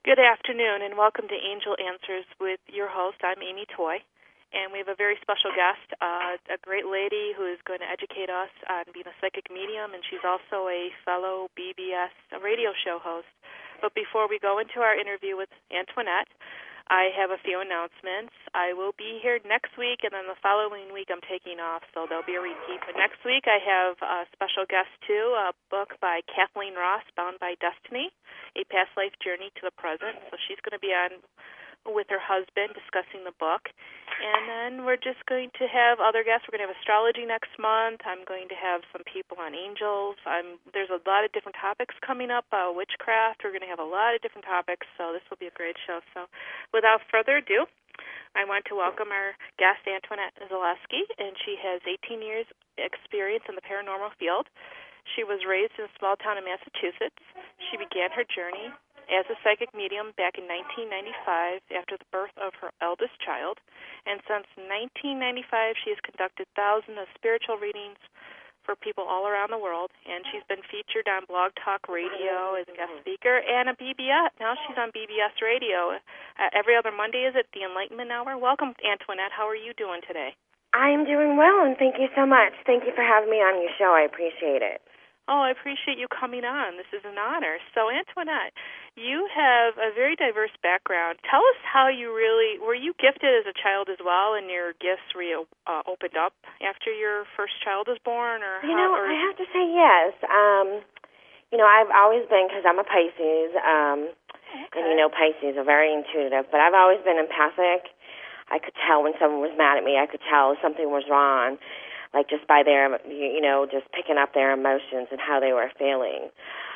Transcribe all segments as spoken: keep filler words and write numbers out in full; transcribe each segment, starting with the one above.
Good afternoon, and welcome to Angel Answers with your host. I'm Amy Toy, and we have a very special guest, uh, a great lady who is going to educate us on being a psychic medium, and she's also a fellow B B S radio show host. But before we go into our interview with Antoinette, I have a few announcements. I will be here next week, and then the following week I'm taking off, so there'll be a repeat. But next week I have a special guest, too, a book by Kathleen Ross, Bound by Destiny, A Past Life Journey to the Present. So she's going to be on with her husband discussing the book. And then we're just going to have other guests. We're going to have astrology next month. I'm going to have some people on angels. I'm, there's a lot of different topics coming up, uh, witchcraft. We're going to have a lot of different topics, so this will be a great show. So without further ado, I want to welcome our guest, Antoinette Zaleski, and she has eighteen years experience in the paranormal field. She was raised in a small town in Massachusetts. She began her journey as a psychic medium back in nineteen ninety-five after the birth of her eldest child. And since nineteen ninety-five, she has conducted thousands of spiritual readings for people all around the world. And she's been featured on Blog Talk Radio as a guest speaker and a B B S. Now she's on B B S Radio. Uh, every other Monday is at the Enlightenment Hour. Welcome, Antoinette. How are you doing today? I'm doing well, and thank you so much. Thank you for having me on your show. I appreciate it. Oh, I appreciate you coming on. This is an honor. So, Antoinette, you have a very diverse background. Tell us how you really, were you gifted as a child as well, and your gifts re, uh, opened up after your first child was born? Or You how, know, or... I have to say yes. Um, you know, I've always been, because I'm a Pisces, um, okay. and you know Pisces are very intuitive, but I've always been empathic. I could tell when someone was mad at me. I could tell something was wrong, like just by their, you know, just picking up their emotions and how they were feeling.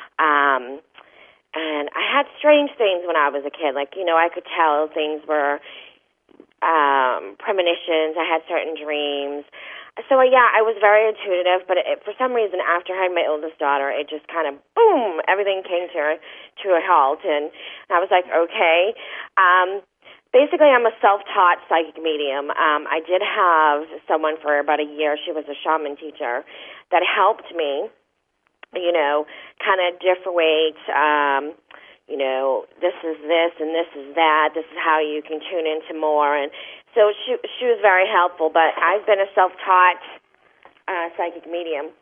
Um, and I had strange things when I was a kid. Like, you know, I could tell things were um, premonitions. I had certain dreams. So, yeah, I was very intuitive, but it, for some reason, after I had my oldest daughter, it just kind of, boom, everything came to, to a halt. And I was like, okay. Um, Basically, I'm a self-taught psychic medium. Um, I did have someone for about a year. She was a shaman teacher that helped me, you know, kind of differentiate, um, you know, this is this and this is that. This is how you can tune into more. And so she, she was very helpful, but I've been a self-taught uh, psychic medium.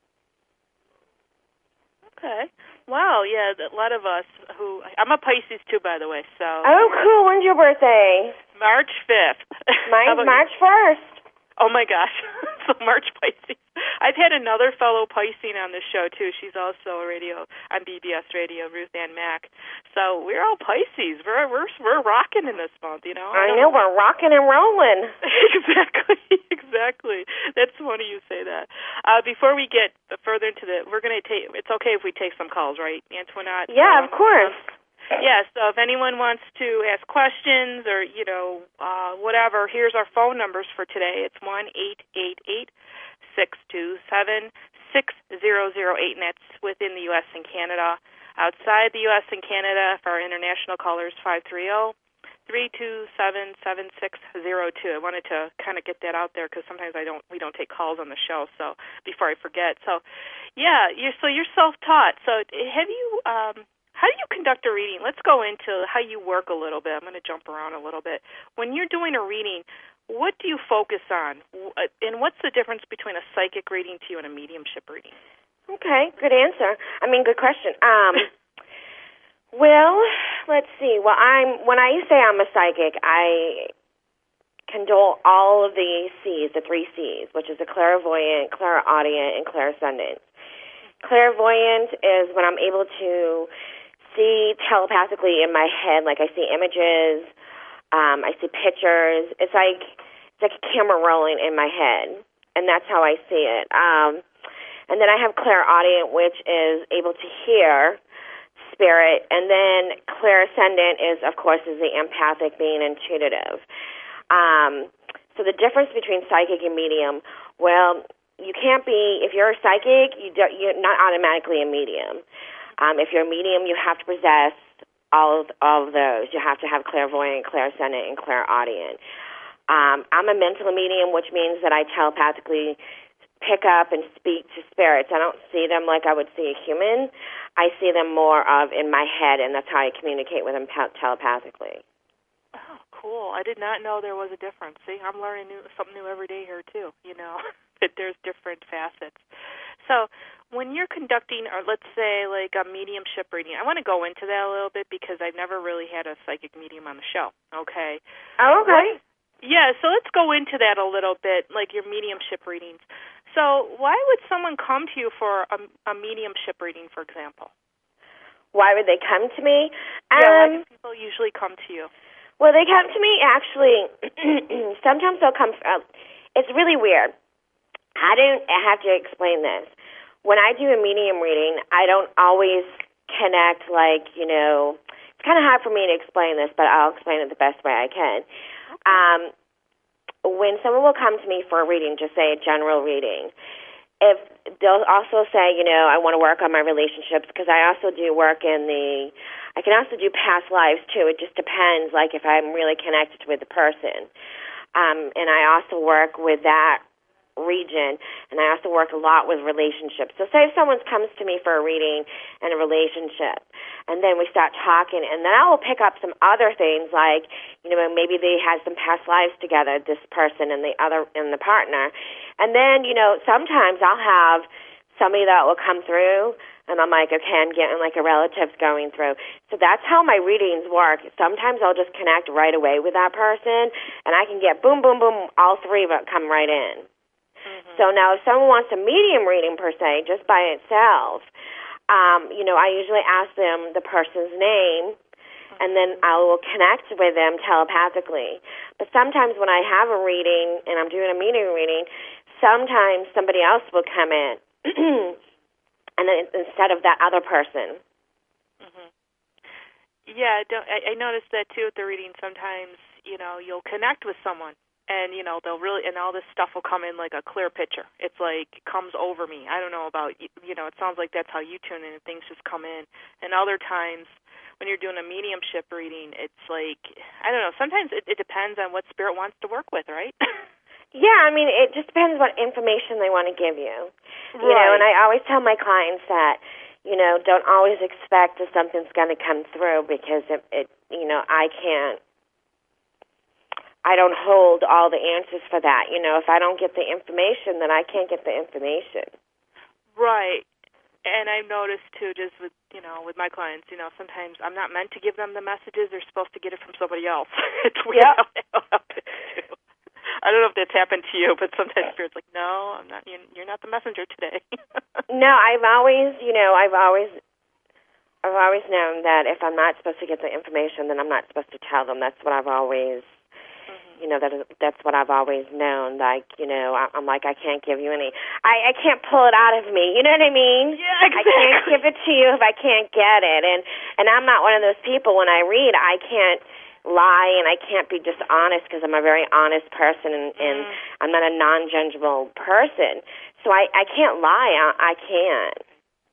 Okay. Wow, yeah, a lot of us who, I'm a Pisces too, by the way, so. Oh, cool. When's your birthday? March fifth. Mine's March first. Oh, my gosh. So March Pisces. I've had another fellow Pisces on this show, too. She's also a radio, on B B S Radio, Ruth Ann Mack. So we're all Pisces. We're we're we're rocking in this month, you know. I, I know, know, we're rocking and rolling. Exactly, exactly. That's funny you say that. Uh, before we get further into the, we're going to take, it's okay if we take some calls, right, Antoinette? Yeah, um, of course. Um, yeah, so if anyone wants to ask questions or, you know, uh, whatever, here's our phone numbers for today. It's one eight eight eight, six two seven, six zero zero eight, and that's within the U S and Canada. Outside the U S and Canada, for our international callers, five three zero, three two seven, seven six zero two. I wanted to kind of get that out there because sometimes I don't, we don't take calls on the show, so before I forget. So, yeah, you're, so you're self-taught. So have you... Um, How do you conduct a reading? Let's go into how you work a little bit. I'm going to jump around a little bit. When you're doing a reading, what do you focus on? And what's the difference between a psychic reading to you and a mediumship reading? Okay, good answer. I mean, good question. Um, well, let's see. Well, I'm when I say I'm a psychic, I condole all of the C's, the three C's, which is a clairvoyant, clairaudient, and clairsendent. Clairvoyant is when I'm able to see telepathically in my head, like I see images, um, I see pictures. It's like it's like a camera rolling in my head, and that's how I see it. Um, and then I have clairaudient, which is able to hear spirit, and then clairsendent is, of course, is the empathic, being intuitive. Um, so the difference between psychic and medium, well, you can't be, if you're a psychic, you don't, you're not automatically a medium. Um, if you're a medium, you have to possess all of, all of those. You have to have clairvoyant, clairsendent, and clairaudient. Um, I'm a mental medium, which means that I telepathically pick up and speak to spirits. I don't see them like I would see a human. I see them more of in my head, and that's how I communicate with them telepathically. Oh, cool. I did not know there was a difference. See, I'm learning new, something new every day here, too, you know, that there's different facets. So when you're conducting, or let's say, like a mediumship reading, I want to go into that a little bit because I've never really had a psychic medium on the show, okay? Oh, okay. What, yeah, so let's go into that a little bit, like your mediumship readings. So why would someone come to you for a, a mediumship reading, for example? Why would they come to me? Yeah, um, why do people usually come to you? Well, they come to me, actually, sometimes they'll come, uh, it's really weird. I don't have to explain this. When I do a medium reading, I don't always connect, like, you know, it's kind of hard for me to explain this, but I'll explain it the best way I can. Okay. Um, when someone will come to me for a reading, just say a general reading, if they'll also say, you know, I want to work on my relationships, because I also do work in the, I can also do past lives, too. It just depends, like, if I'm really connected with the person. Um, and I also work with that region, and I also work a lot with relationships. So say if someone comes to me for a reading and a relationship, and then we start talking, and then I will pick up some other things, like, you know, maybe they had some past lives together, this person and the other and the partner. And then, you know, sometimes I'll have somebody that will come through, and I'm like, okay, I'm getting like a relative's going through. So that's how my readings work. Sometimes I'll just connect right away with that person, and I can get boom, boom, boom, all three of it come right in. Mm-hmm. So now if someone wants a medium reading, per se, just by itself, um, you know, I usually ask them the person's name, mm-hmm. and then I will connect with them telepathically. But sometimes when I have a reading and I'm doing a medium reading, sometimes somebody else will come in, and then instead of that other person. Mm-hmm. Yeah, I, don't, I, I noticed that too with the reading. Sometimes, you know, you'll connect with someone, and, you know, they'll really, and all this stuff will come in like a clear picture. It's like, it comes over me. I don't know about, you know, it sounds like that's how you tune in and things just come in. And other times when you're doing a mediumship reading, it's like, I don't know, sometimes it, it depends on what spirit wants to work with, right? Yeah, I mean, it just depends what information they want to give you. Right. You know, and I always tell my clients that, you know, don't always expect that something's going to come through, because it, it you know, I can't, I don't hold all the answers for that. You know, if I don't get the information, then I can't get the information. Right. And I've noticed, too, just with, you know, with my clients, you know, sometimes I'm not meant to give them the messages. They're supposed to get it from somebody else. It's weird yep. how that happens, too. I don't know if that's happened to you, but sometimes Spirit's like, no, I'm not. You're, you're not the messenger today. No, I've always, you know, I've always, I've always known that if I'm not supposed to get the information, then I'm not supposed to tell them. That's what I've always, mm-hmm. you know, that is, that's what I've always known. Like, you know, I, I'm like, I can't give you any. I, I can't pull it out of me. You know what I mean? Yeah, exactly. I can't give it to you if I can't get it. And and I'm not one of those people. When I read, I can't lie, and I can't be dishonest, because I'm a very honest person, and, mm. and I'm not a non-judgmental person. So I, I can't lie. I, I can't.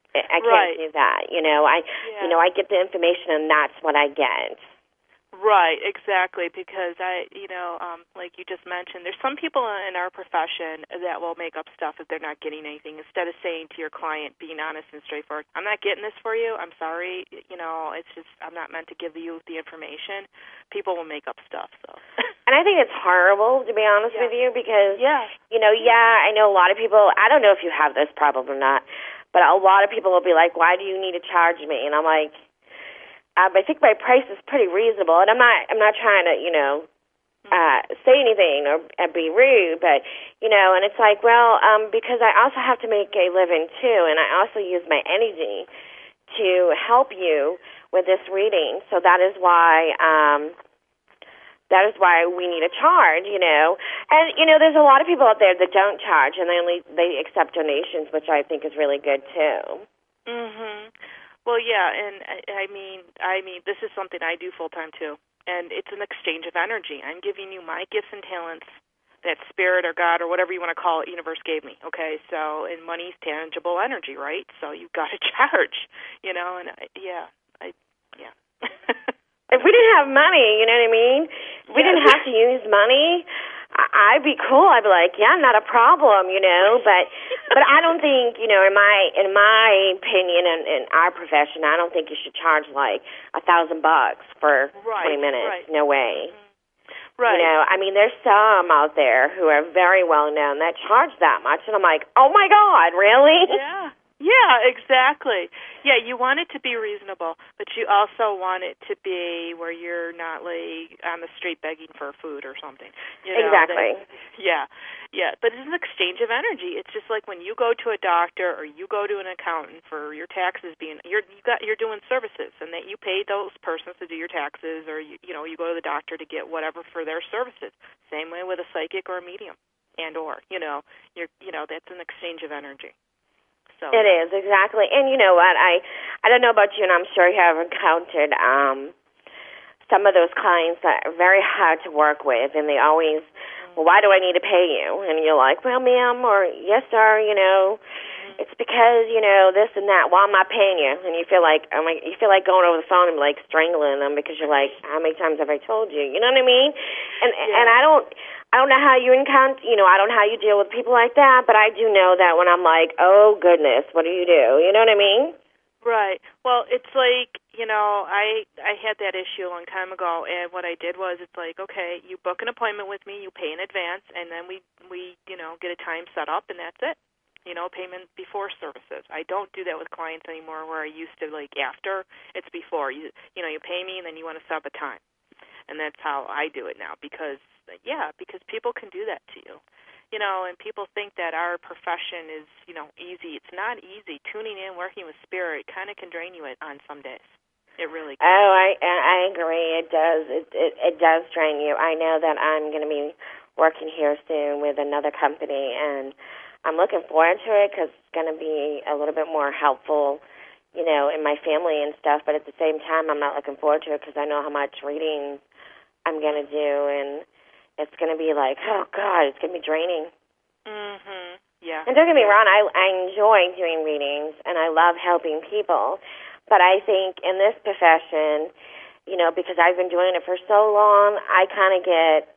I can't right. do that. You know, I yeah. you know, I get the information, and that's what I get. Right, exactly, because I, you know, um, like you just mentioned, there's some people in our profession that will make up stuff if they're not getting anything. Instead of saying to your client, being honest and straightforward, I'm not getting this for you, I'm sorry, you know, it's just, I'm not meant to give you the information. People will make up stuff, so. And I think it's horrible, to be honest yeah. with you, because, yeah. you know, yeah, I know a lot of people, I don't know if you have this problem or not, but a lot of people will be like, why do you need to charge me? And I'm like, Um, I think my price is pretty reasonable, and I'm not. I'm not trying to, you know, uh, say anything or uh, be rude, but you know, and it's like, well, um, because I also have to make a living too, and I also use my energy to help you with this reading. So that is why. Um, that is why we need a charge, you know. And you know, there's a lot of people out there that don't charge, and they only they accept donations, which I think is really good too. Mhm. Well, yeah, and I, I mean, I mean, this is something I do full time too, and it's an exchange of energy. I'm giving you my gifts and talents that Spirit or God or whatever you want to call it, universe gave me. Okay, so and money's tangible energy, right? So you've got to charge, you know. And I, yeah, I, yeah. If we didn't have money, you know what I mean? If we yes. didn't have to use money, I'd be cool. I'd be like, yeah, not a problem, you know. But But I don't think, you know, in my in my opinion, and in, in our profession, I don't think you should charge like a thousand bucks for right, twenty minutes. Right. No way. Mm-hmm. Right. You know, I mean, there's some out there who are very well known that charge that much, and I'm like, oh my God, really? Yeah. Yeah, exactly. Yeah, you want it to be reasonable, but you also want it to be where you're not like on the street begging for food or something. You know, exactly. That, yeah, yeah. But it's an exchange of energy. It's just like when you go to a doctor or you go to an accountant for your taxes being you're you got you're doing services, and that you pay those persons to do your taxes, or you, you know you go to the doctor to get whatever for their services. Same way with a psychic or a medium, and or you know you're you know that's an exchange of energy. So. It is, exactly. And you know what, I I don't know about you, and I'm sure you have encountered um, some of those clients that are very hard to work with, and they always, well, why do I need to pay you? And you're like, well, ma'am, or yes, sir, you know, mm-hmm. it's because, you know, this and that. Well, I'm not paying you. And you feel like, oh my, you feel like going over the phone and like strangling them because you're like, how many times have I told you? You know what I mean? And yeah. and I don't... I don't know how you encounter, you know, I don't know how you deal with people like that, but I do know that when I'm like, oh, goodness, what do you do? You know what I mean? Right. Well, it's like, you know, I I had that issue a long time ago, and what I did was it's like, okay, you book an appointment with me, you pay in advance, and then we, we you know, get a time set up, and that's it. You know, payment before services. I don't do that with clients anymore where I used to, like, after. It's before. You, you know, you pay me, and then you want to set up a time. And that's how I do it now because, yeah, because people can do that to you. You know, and people think that our profession is, you know, easy. It's not easy. Tuning in, working with spirit kind of can drain you on some days. It really can. Oh, I I agree. It does. It, it, it does drain you. I know that I'm going to be working here soon with another company, and I'm looking forward to it because it's going to be a little bit more helpful, you know, in my family and stuff. But at the same time, I'm not looking forward to it because I know how much reading I'm going to do, and it's going to be like, oh, God, it's going to be draining. Mm-hmm. Yeah. And don't get me wrong, I, I enjoy doing readings, and I love helping people. But I think in this profession, you know, because I've been doing it for so long, I kind of get,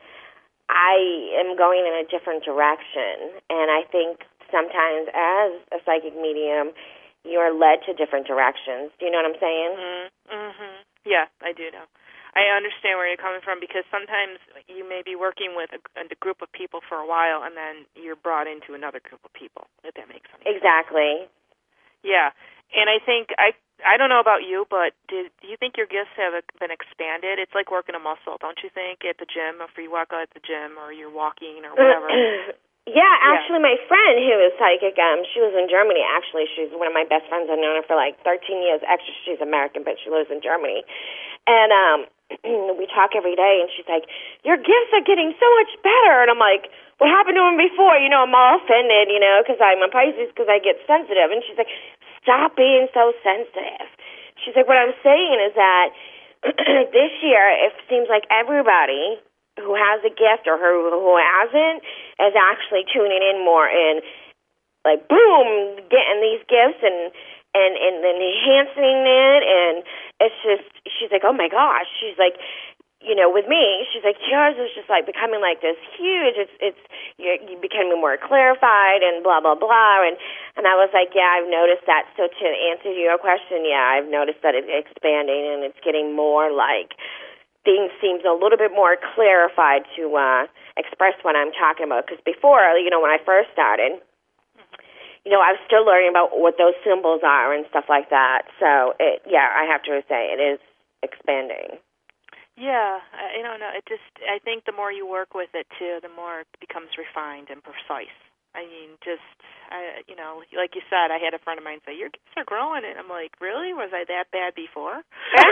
I am going in a different direction. And I think sometimes as a psychic medium, you're led to different directions. Do you know what I'm saying? Mm-hmm. Mm-hmm. Yeah, I do know. I understand where you're coming from because sometimes you may be working with a, a group of people for a while and then you're brought into another group of people, if that makes sense. Exactly. Yeah. And I think, I I don't know about you, but did, do you think your gifts have been expanded? It's like working a muscle, don't you think, at the gym, if you walk out at the gym or you're walking or whatever? Yeah, actually, yeah. My friend who is psychic, um, she was in Germany, actually. She's one of my best friends. I've known her for like thirteen years. Actually, she's American, but she lives in Germany. And um, we talk every day, and she's like, your gifts are getting so much better. And I'm like, what happened to them before? You know, I'm all offended, you know, because I'm a Pisces because I get sensitive. And she's like, stop being so sensitive. She's like, what I'm saying is that this year it seems like everybody who has a gift or who, who hasn't is actually tuning in more and, like, boom, getting these gifts and and and, and enhancing it. And it's just, she's like, oh my gosh. She's like, you know, with me, she's like, yours is just like becoming like this huge. It's it's you're, you're becoming more clarified and blah blah blah. And and I was like, yeah, I've noticed that. So to answer your question, yeah, I've noticed that it's expanding and it's getting more like things seems a little bit more clarified to uh, express what I'm talking about. Because before, you know, when I first started, you know, I was still learning about what those symbols are and stuff like that. So it, yeah, I have to say it is expanding. Yeah, I don't know. It just, I think the more you work with it, too, the more it becomes refined and precise. I mean, just, I, you know, like you said, I had a friend of mine say, your gifts are growing. And I'm like, really? Was I that bad before?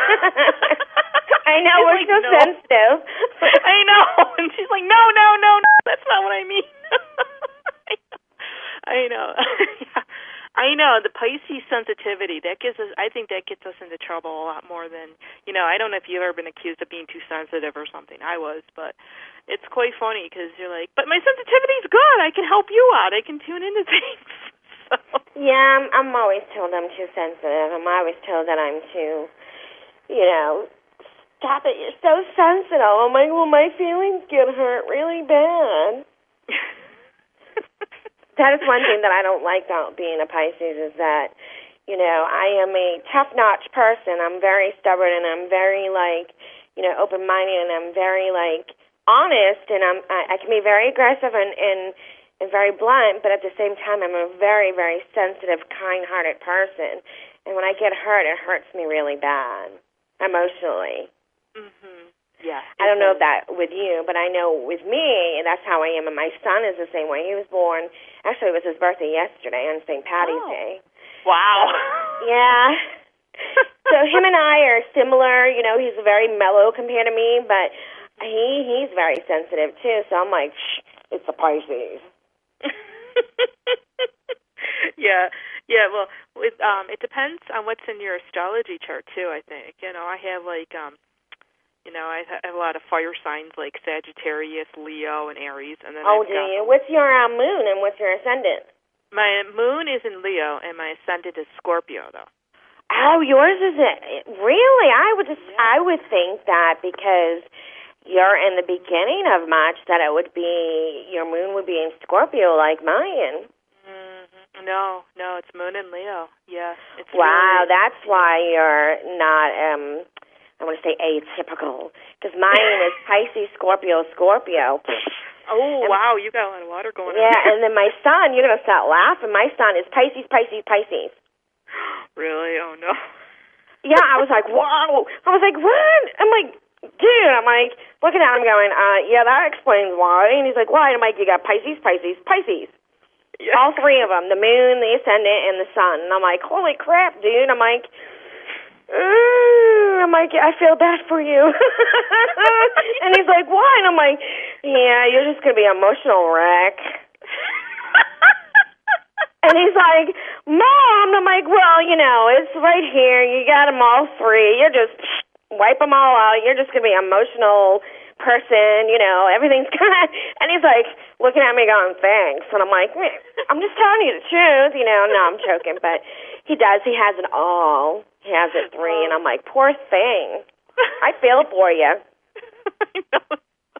I know, she's we're like, so no. sensitive. I know. And she's like, no, no, no, no, that's not what I mean. I know. Yeah. I know, the Pisces sensitivity, that gives us, I think that gets us into trouble a lot more than, you know, I don't know if you've ever been accused of being too sensitive or something. I was, but it's quite funny because you're like, but my sensitivity's good. I can help you out. I can tune into things. So. Yeah, I'm, I'm always told I'm too sensitive. I'm always told that I'm too, you know, stop it, you're so sensitive. I'm like, well, my feelings get hurt really bad. That is one thing that I don't like about being a Pisces is that, you know, I am a top-notch person. I'm very stubborn and I'm very, like, you know, open-minded and I'm very, like, honest and I'm, I, I can be very aggressive and, and, and very blunt, but at the same time I'm a very, very sensitive, kind-hearted person. And when I get hurt, it hurts me really bad, emotionally. Mm-hmm. Yeah. I don't know if that with you, but I know with me, that's how I am. And my son is the same way. He was born, actually, it was his birthday yesterday on Saint Patty's oh. Day. Wow. So, yeah. So him and I are similar. You know, he's very mellow compared to me, but he he's very sensitive, too. So I'm like, shh, it's a Pisces. yeah. Yeah, well, with, um, it depends on what's in your astrology chart, too, I think. You know, I have, like, um, You know, I have a lot of fire signs like Sagittarius, Leo, and Aries. And then oh, I've do got you? What's your uh, moon and what's your ascendant? My moon is in Leo, and my ascendant is Scorpio, though. Oh, yours is it? Really? I would just, yeah. I would think that because you're in the beginning of March that it would be, your moon would be in Scorpio like mine. Mm-hmm. No, no, it's moon in Leo. Yeah. It's wow, really, that's why you're not, um, I want to say atypical, because mine is Pisces, Scorpio, Scorpio. Oh, and, wow, you got a lot of water going yeah, on. Yeah, and then my son, you're going to start laughing, my son is Pisces, Pisces, Pisces. Really? Oh, no. Yeah, I was like, wow. I was like, what? I'm like, dude, I'm like, looking at him going, uh, yeah, that explains why. And he's like, why? And I'm like, you got Pisces, Pisces, Pisces. Yeah. All three of them, the moon, the ascendant, and the sun. And I'm like, holy crap, dude. I'm like, mm, I'm like, I feel bad for you. And he's like, why? And I'm like, yeah, you're just going to be an emotional wreck. And he's like, Mom, I'm like, well, you know, it's right here. You got them all three. You're just wipe them all out. You're just going to be an emotional person, you know, everything's kind of, and he's like looking at me going, thanks. And I'm like, I'm just telling you the truth, you know. No, I'm joking, but he does. He has it all. He has it three, and I'm like, poor thing. I feel for you. I know.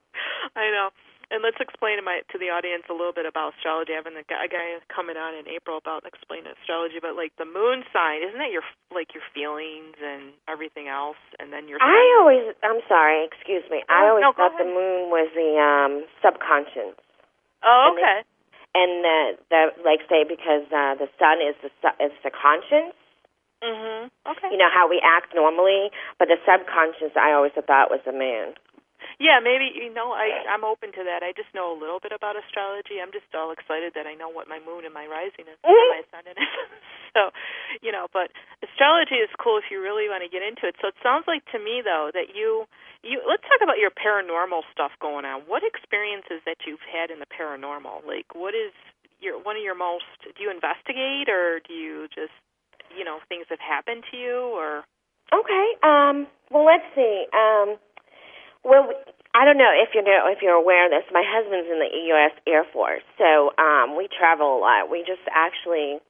I know. And let's explain to my to the audience a little bit about astrology. I have a guy, a guy coming on in April about explaining astrology, but like the moon sign, isn't that your like your feelings and everything else, and then your. I always, I'm sorry, excuse me. Oh, I always no, thought the moon was the um, subconscious. Oh, okay. And the, the like say because uh, the sun is the is the conscience. Mhm. Okay. You know how we act normally, but the subconscious I always thought was the moon. Yeah, maybe, you know, I, I'm open to that. I just know a little bit about astrology. I'm just all excited that I know what my moon and my rising is, mm-hmm. and my sun is. So, you know, but astrology is cool if you really want to get into it. So it sounds like to me, though, that you, you let's talk about your paranormal stuff going on. What experiences that you've had in the paranormal? Like, what is your one of your most, do you investigate or do you just, you know, things have happened to you or? Okay. Um, well, let's see. Um, Well, I don't know if you know if you're aware of this. My husband's in the U S Air Force, so um, we travel a lot. We just actually,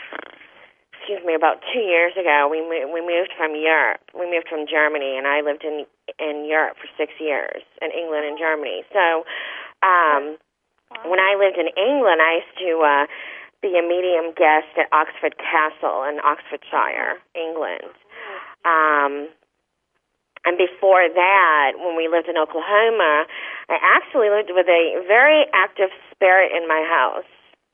excuse me, about two years ago, we we moved from Europe. We moved from Germany, and I lived in in Europe for six years, in England and Germany. So, um, when I lived in England, I used to uh, be a medium guest at Oxford Castle in Oxfordshire, England. Um, And before that, when we lived in Oklahoma, I actually lived with a very active spirit in my house.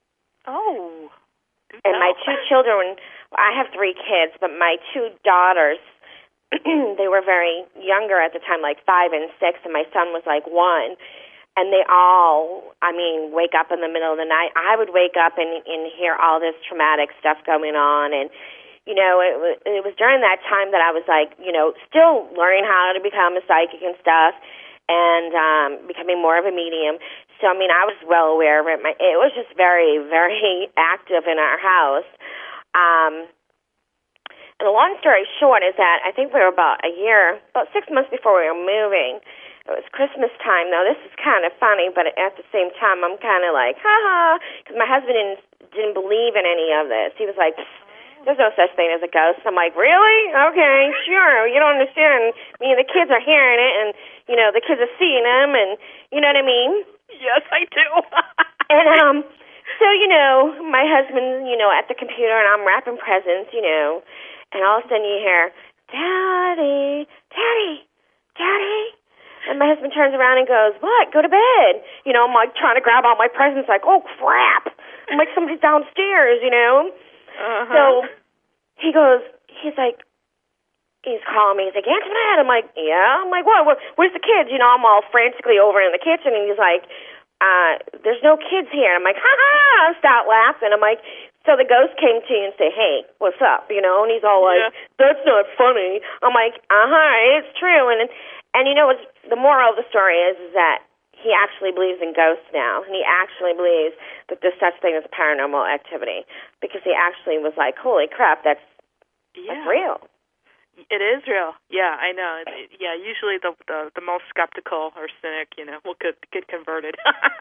Oh. And my two children, I have three kids, but my two daughters, they were very younger at the time, like five and six, and my son was like one. And they all, I mean, wake up in the middle of the night. I would wake up and, and hear all this traumatic stuff going on, and you know, it was, it was during that time that I was like, you know, still learning how to become a psychic and stuff and um, becoming more of a medium. So, I mean, I was well aware of it. My, it was just very, very active in our house. Um, and the long story short is that I think we were about a year, about six months before we were moving. It was Christmas time. Now, this is kind of funny, but at the same time, I'm kind of like, ha-ha, because my husband didn't, didn't believe in any of this. He was like, there's no such thing as a ghost. I'm like, really? Okay, sure. You don't understand. I mean, the kids are hearing it, and, you know, the kids are seeing them, and you know what I mean? Yes, I do. And um, So, you know, my husband, you know, at the computer, and I'm wrapping presents, you know, and all of a sudden you hear, Daddy, Daddy, Daddy. And my husband turns around and goes, what? Go to bed. You know, I'm like trying to grab all my presents, like, oh, crap. I'm like, somebody's downstairs, you know. Uh-huh. So he goes, he's like, he's calling me. He's like, Antoinette. I'm like, yeah. I'm like, what? what? Where's the kids? You know, I'm all frantically over in the kitchen, and he's like, uh, there's no kids here. I'm like, ha ha. I start laughing. I'm like, so the ghost came to you and say, hey, what's up? You know, and he's all like, yeah. That's not funny. I'm like, uh-huh, it's true. And and you know, what's, the moral of the story is, is that he actually believes in ghosts now, and he actually believes that there's such thing as paranormal activity, because he actually was like, holy crap, that's, yeah. that's real. It is real. Yeah, I know. It, it, yeah, usually the, the the most skeptical or cynic, you know, will get, get converted.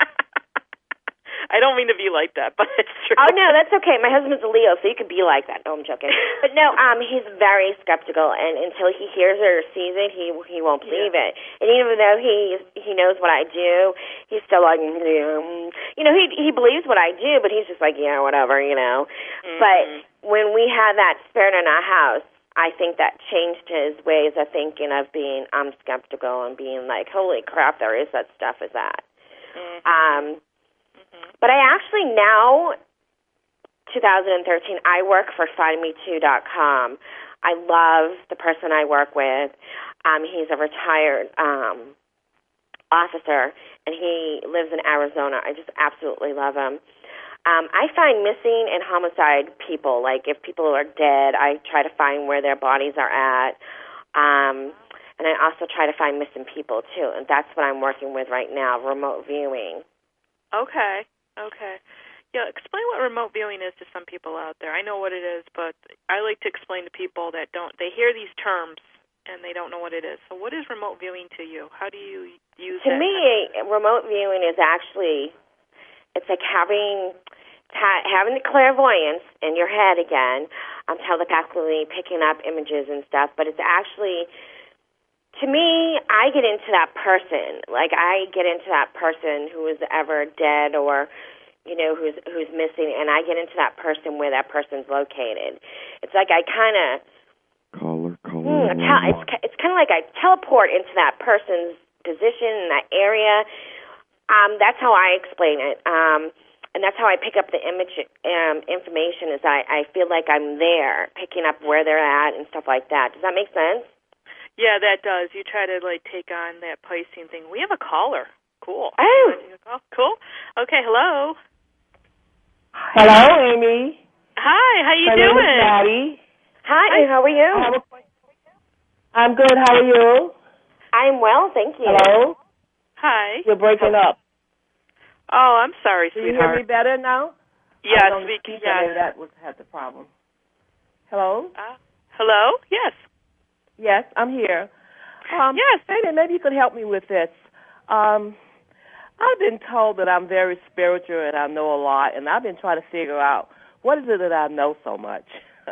I don't mean to be like that, but it's true. Oh, no, that's okay. My husband's a Leo, so you could be like that. No, I'm joking. But no, um, he's very skeptical, and until he hears it or sees it, he he won't believe yeah. it. And even though he he knows what I do, he's still like, mm, you know, he he believes what I do, but he's just like, yeah, whatever, you know. Mm-hmm. But when we had that spirit in our house, I think that changed his ways of thinking, of being um, skeptical and being like, holy crap, there is such stuff as that. Mm-hmm. Um, mm-hmm. But I actually now, twenty thirteen, I work for find me two dot com. I love the person I work with. Um, he's a retired um, officer, and he lives in Arizona. I just absolutely love him. Um, I find missing and homicide people, like if people are dead, I try to find where their bodies are at. Um, and I also try to find missing people, too. And that's what I'm working with right now, remote viewing. Okay, okay. Yeah, explain what remote viewing is to some people out there. I know what it is, but I like to explain to people that don't, they hear these terms and they don't know what it is. So what is remote viewing to you? How do you use it? To me, remote viewing is actually, it's like having... Ha- having the clairvoyance in your head again, um, telepathically picking up images and stuff, but it's actually, to me, I get into that person. Like, I get into that person who is ever dead or, you know, who's who's missing, and I get into that person where that person's located. It's like I kind of... Caller, caller. Mm, te- it's it's kind of like I teleport into that person's position in that area. Um, that's how I explain it. Um And that's how I pick up the image um, information, is I, I feel like I'm there, picking up where they're at and stuff like that. Does that make sense? Yeah, that does. You try to, like, take on that Piscean thing. We have a caller. Cool. Oh. Cool. Okay, hello. Hello, Amy. Hi, how you My doing? name is Maddie. Hi, Hi, how are you? I'm good. How are you? I'm well, thank you. Hello? Hi. You're breaking up. Oh, I'm sorry, Do sweetheart. you hear me better now? Yes, we can. Yes. That was had the problem. Hello? Uh, hello? Yes. Yes, I'm here. Um, yes. Maybe, maybe you could help me with this. Um, I've been told that I'm very spiritual and I know a lot, and I've been trying to figure out what is it that I know so much.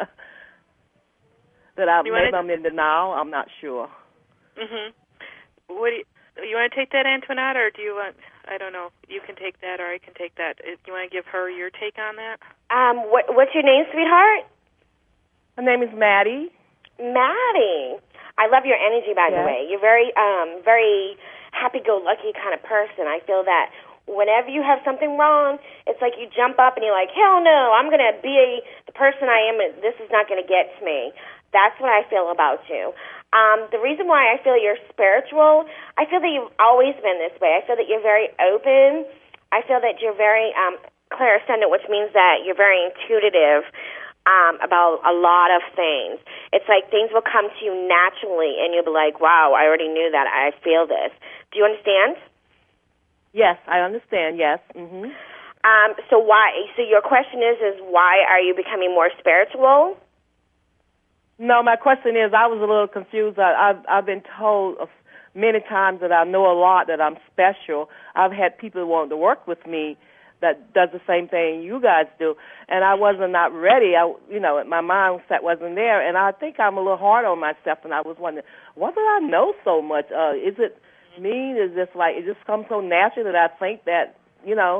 that I, maybe wanna... I'm in denial. I'm not sure. Mhm. What do you, you want to take that, Antoinette, or do you want? I don't know. You can take that, or I can take that. Do you want to give her your take on that? Um, what, what's your name, sweetheart? My name is Maddie. Maddie. I love your energy, by yes. the way. You're very, um, very happy-go-lucky kind of person. I feel that whenever you have something wrong, it's like you jump up and you're like, hell no, I'm going to be the person I am, and this is not going to get to me. That's what I feel about you. Um, the reason why I feel you're spiritual, I feel that you've always been this way. I feel that you're very open. I feel that you're very um, clairsentient, which means that you're very intuitive um, about a lot of things. It's like things will come to you naturally, and you'll be like, wow, I already knew that. I feel this. Do you understand? Yes, I understand, yes. Mm-hmm. Um, so why? So your question is, is why are you becoming more spiritual? No, my question is, I was a little confused. I, I've, I've been told many times that I know a lot, that I'm special. I've had people want to work with me that does the same thing you guys do, and I wasn't not ready. I, you know, my mindset wasn't there, and I think I'm a little hard on myself, and I was wondering, what do I know so much? Uh, is it me? Is this like, it just comes so natural that I think that, you know,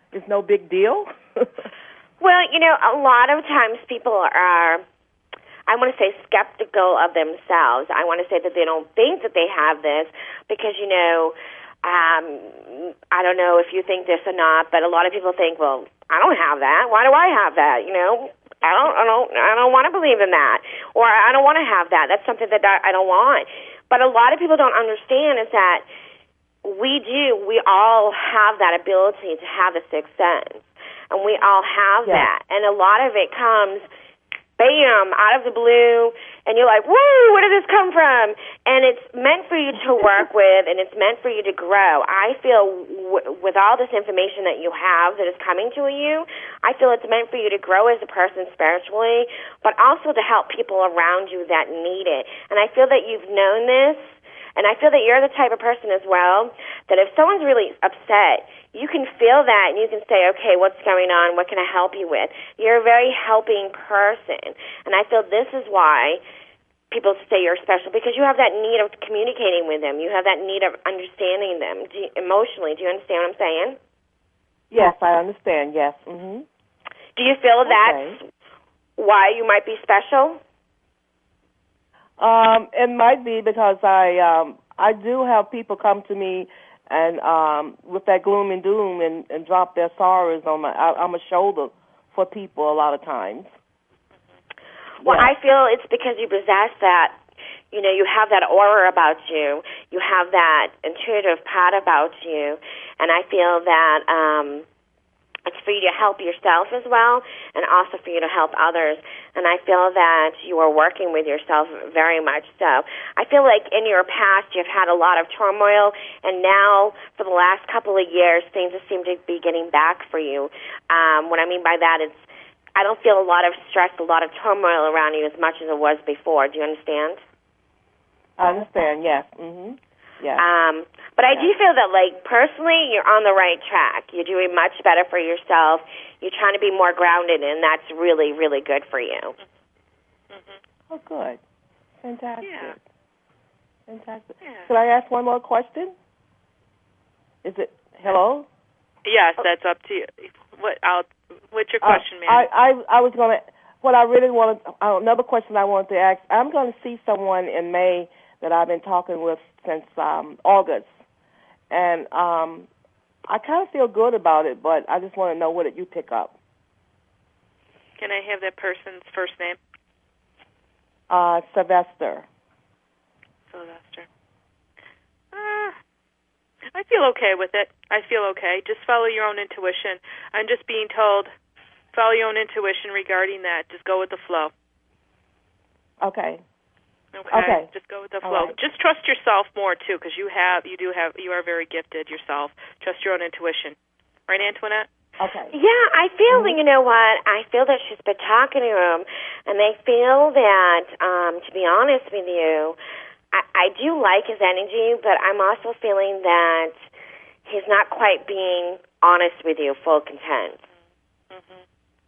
it's no big deal? Well, you know, a lot of times people are, I want to say, skeptical of themselves. I want to say that they don't think that they have this because, you know, um, I don't know if you think this or not, but a lot of people think, well, I don't have that. Why do I have that? You know, I don't, I don't, I don't want to believe in that, or I don't want to have that. That's something that I don't want. But a lot of people don't understand is that we do. We all have that ability to have a sixth sense. And we all have yeah. that. And a lot of it comes, bam, out of the blue, and you're like, woo, where did this come from? And it's meant for you to work with, and it's meant for you to grow. I feel w- with all this information that you have that is coming to you, I feel it's meant for you to grow as a person spiritually, but also to help people around you that need it. And I feel that you've known this, and I feel that you're the type of person as well, that if someone's really upset, you can feel that and you can say, okay, what's going on? What can I help you with? You're a very helping person. And I feel this is why people say you're special, because you have that need of communicating with them. You have that need of understanding them do you, emotionally. Do you understand what I'm saying? Yes, I understand, yes. Mm-hmm. Do you feel okay. that's why you might be special? Um, it might be because I um, I do have people come to me and um, with that gloom and doom and, and drop their sorrows on my I, I'm a shoulder for people a lot of times. Well, yeah. I feel it's because you possess that. You know, you have that aura about you. You have that intuitive part about you, and I feel that um, it's for you to help yourself as well, and also for you to help others. And I feel that you are working with yourself very much so. I feel like in your past you've had a lot of turmoil, and now for the last couple of years things seem to be getting back for you. Um, what I mean by that is I don't feel a lot of stress, a lot of turmoil around you as much as it was before. Do you understand? I understand, yes. Mm-hmm. Yeah. Um, but I yeah. do feel that, like, personally, you're on the right track. You're doing much better for yourself. You're trying to be more grounded, and that's really, really good for you. Mm-hmm. Oh, good. Fantastic. Yeah. Fantastic. Yeah. Could I ask one more question? Is it, hello? Yes, that's up to you. What, I'll, what's your question, uh, ma'am? I, I, I was going to, what I really wanted, uh, another question I wanted to ask, I'm going to see someone in May that I've been talking with since um, August. And um, I kind of feel good about it, but I just want to know what did you pick up. Can I have that person's first name? Uh, Sylvester. Sylvester. Uh, I feel okay with it. I feel okay. Just follow your own intuition. I'm just being told, follow your own intuition regarding that. Just go with the flow. Okay. Okay. Okay. Just go with the All flow. right. Just trust yourself more too, because you have, you do have, you are very gifted yourself. Trust your own intuition, right, Antoinette? Okay. Yeah, I feel Mm-hmm. that, you know what, I feel that she's been talking to him, and I feel that, um, to be honest with you, I, I do like his energy, but I'm also feeling that he's not quite being honest with you, full content. Mm-hmm.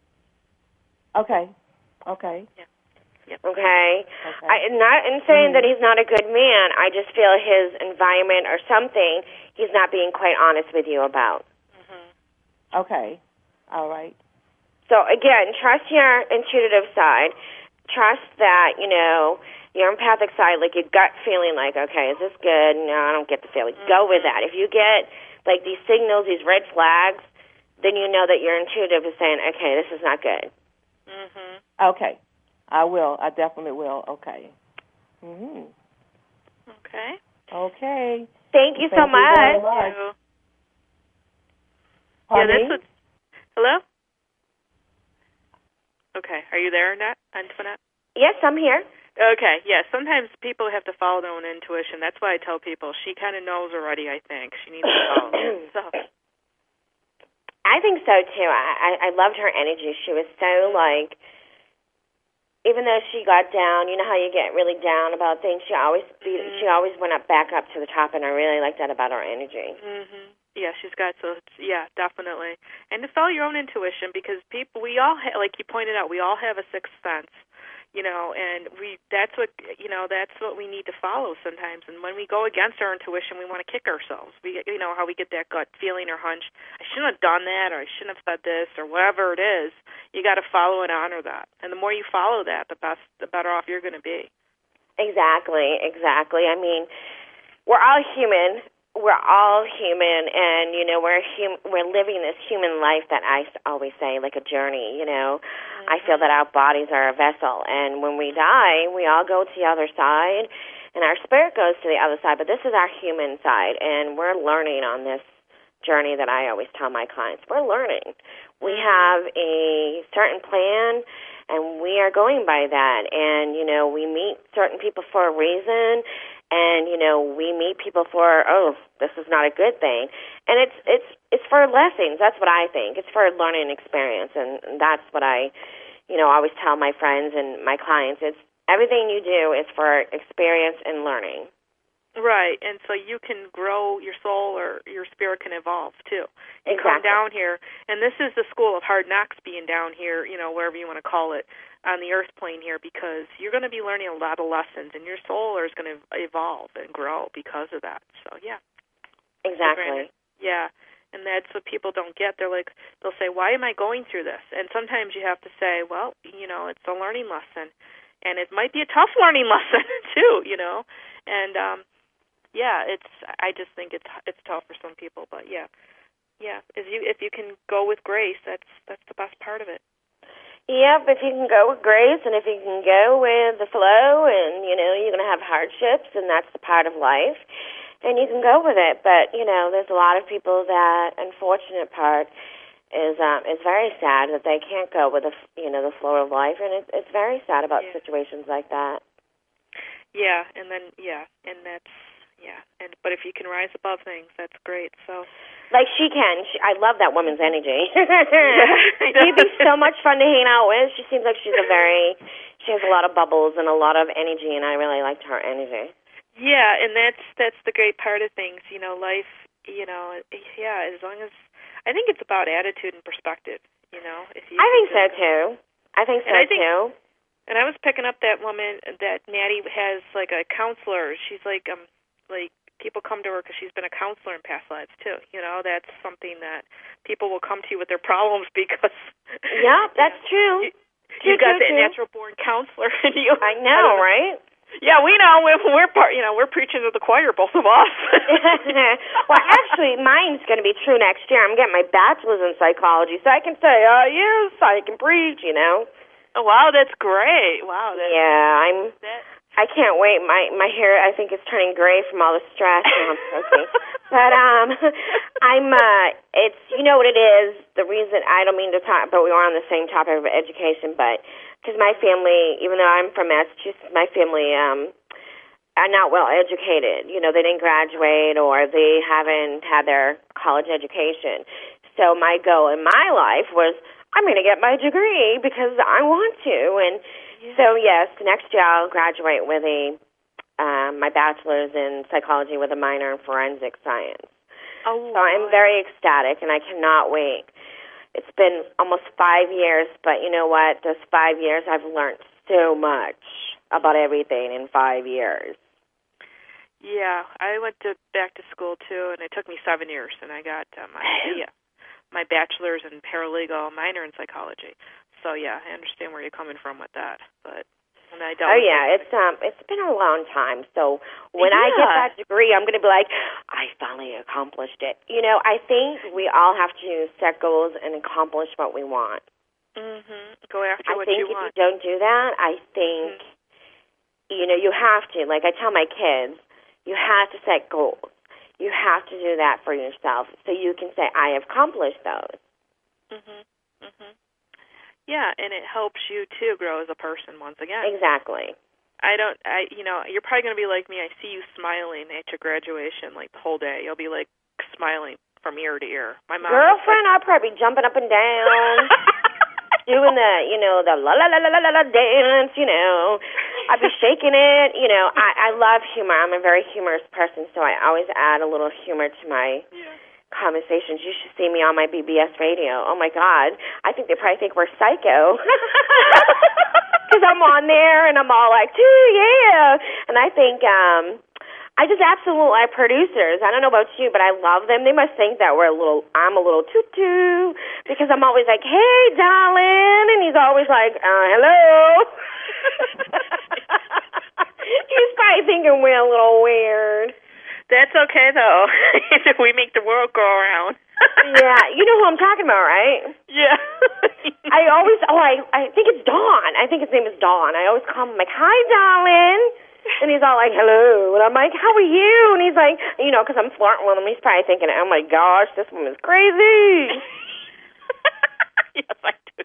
Okay. Okay. Yeah. Yep. Okay? Okay. I, not in saying Mm-hmm. that he's not a good man, I just feel his environment or something he's not being quite honest with you about. Mm-hmm. Okay. All right. So, again, trust your intuitive side. Trust that, you know, your empathic side, like your gut feeling like, okay, is this good? No, I don't get the feeling. Mm-hmm. Go with that. If you get, like, these signals, these red flags, then you know that your intuitive is saying, okay, this is not good. Mm-hmm. Okay. I will. I definitely will. Okay. Mm-hmm. Okay. Okay. Thank you Thank so you very much. much. You. Yeah, Pardon that's me? what. Hello. Okay, are you there, Nat? Antoinette? Yes, I'm here. Okay, yeah. Sometimes people have to follow their own intuition. That's why I tell people she kind of knows already. I think she needs to follow. So. I think so too. I, I I loved her energy. She was so like. Even though she got down, you know how you get really down about things. She always Mm-hmm. she always went up back up to the top, and I really like that about her energy. Mhm. Yeah, she's got so yeah, definitely. And to follow your own intuition, because people, we all ha- like you pointed out, we all have a sixth sense. you know, and we that's what you know that's what we need to follow sometimes. And when we go against our intuition, we want to kick ourselves. We you know how we get that gut feeling or hunch. I shouldn't have done that, or I shouldn't have said this, or whatever it is. You got to follow and honor that. And the more you follow that, the best, the better off you're going to be. Exactly, exactly. I mean, we're all human. We're all human, and you know we're hum- we're living this human life that I always say, like a journey. You know, mm-hmm. I feel that our bodies are a vessel, and when we die, we all go to the other side, and our spirit goes to the other side. But this is our human side, and we're learning on this journey that I always tell my clients. We're learning. We have a certain plan, and we are going by that. And you know, we meet certain people for a reason. And, you know, we meet people for, oh, this is not a good thing. And it's it's it's for lessons. That's what I think. It's for a learning experience. And, and that's what I, you know, always tell my friends and my clients. It's everything you do is for experience and learning. Right. And so you can grow your soul, or your spirit can evolve, too. You exactly. come down here. And this is the school of hard knocks being down here, you know, wherever you want to call it, on the earth plane here, because you're going to be learning a lot of lessons, and your soul is going to evolve and grow because of that. So, yeah. Exactly. Yeah. And that's what people don't get. They're like, they'll say, why am I going through this? And sometimes you have to say, well, you know, it's a learning lesson. And it might be a tough learning lesson, too, you know. And, um, yeah, it's, I just think it's it's tough for some people. But, yeah. Yeah. If you, if you can go with grace, that's that's the best part of it. Yep, if you can go with grace and if you can go with the flow, and, you know, you're going to have hardships, and that's the part of life, and you can go with it. But, you know, there's a lot of people that, unfortunate part is um, is very sad that they can't go with the, you know, the flow of life, and it's, it's very sad about yeah. situations like that. Yeah, and then, yeah, and that's, yeah, and but if you can rise above things, that's great, so... Like she can. She, I love that woman's energy. Yeah, she'd be so much fun to hang out with. She seems like she's a very, she has a lot of bubbles and a lot of energy, and I really liked her energy. Yeah, and that's that's the great part of things. You know, life, you know, yeah, as long as, I think it's about attitude and perspective, you know. If you I think so, too. I think so, I think, too. And I was picking up that woman, that Maddie has, like, a counselor. She's, like, um, like, people come to her because she's been a counselor in past lives, too. You know, that's something that people will come to you with their problems because... Yeah, that's true. You, true, you got true, that true. natural-born counselor in you. I know, I right? Yeah, we know. We're, we're part, you know, we're preaching to the choir, both of us. Well, actually, mine's going to be true next year. I'm getting my bachelor's in psychology, so I can say, oh, yes, I can preach, you know. Oh, wow, that's great. Wow. That's, yeah, I'm... That, I can't wait. My my hair, I think, is turning gray from all the stress. No, I'm joking. But um, I'm. Uh, it's you know what it is. The reason I don't mean to talk, but we are on the same topic of education. But because my family, even though I'm from Massachusetts, my family um are not well educated. You know, they didn't graduate or they haven't had their college education. So my goal in my life was, I'm going to get my degree because I want to. And yeah. So, yes, next year I'll graduate with a uh, my bachelor's in psychology with a minor in forensic science. Oh, so I'm very ecstatic, and I cannot wait. It's been almost five years, but you know what? Those five years I've learned so much about everything in five years. Yeah, I went to back to school, too, and it took me seven years, and I got uh, my yeah. my bachelor's in paralegal, minor in psychology. So yeah, I understand where you're coming from with that. But when I dealt oh yeah, with it's um, it's been a long time. So when yeah. I get that degree, I'm going to be like, I finally accomplished it. You know, I think we all have to set goals and accomplish what we want. Mhm. Go after I what think you if want. you don't do that, I think mm-hmm. you know you have to. Like I tell my kids, you have to set goals. You have to do that for yourself so you can say, I have accomplished those. Mhm. Mhm. Yeah, and it helps you too grow as a person once again. Exactly. I don't. I you know you're probably going to be like me. I see you smiling at your graduation like the whole day. You'll be like smiling from ear to ear. My mom. Girlfriend, like, I'll probably be jumping up and down. Doing the, you know, the la la la la la la dance, you know. I'd be shaking it, you know. I, I love humor. I'm a very humorous person, so I always add a little humor to my yeah. conversations. You should see me on my B B S radio. Oh, my God. I think they probably think we're psycho. because I'm on there and I'm all like, "Too, yeah," and I think um, I just absolutely like producers. I don't know about you, but I love them. They must think that we're a little, I'm a little tutu because I'm always like, "Hey, darling," and he's always like, uh, "Hello." He's probably thinking we're a little weird. That's okay, though. We make the world go around. Yeah, you know who I'm talking about, right? Yeah. I always, oh, I, I think it's Dawn. I think his name is Dawn. I always call him like, "Hi, darling." And he's all like, "Hello." And I'm like, "How are you?" And he's like, you know, because I'm flirting with him, he's probably thinking, "Oh, my gosh, this woman's crazy." Yes, I do.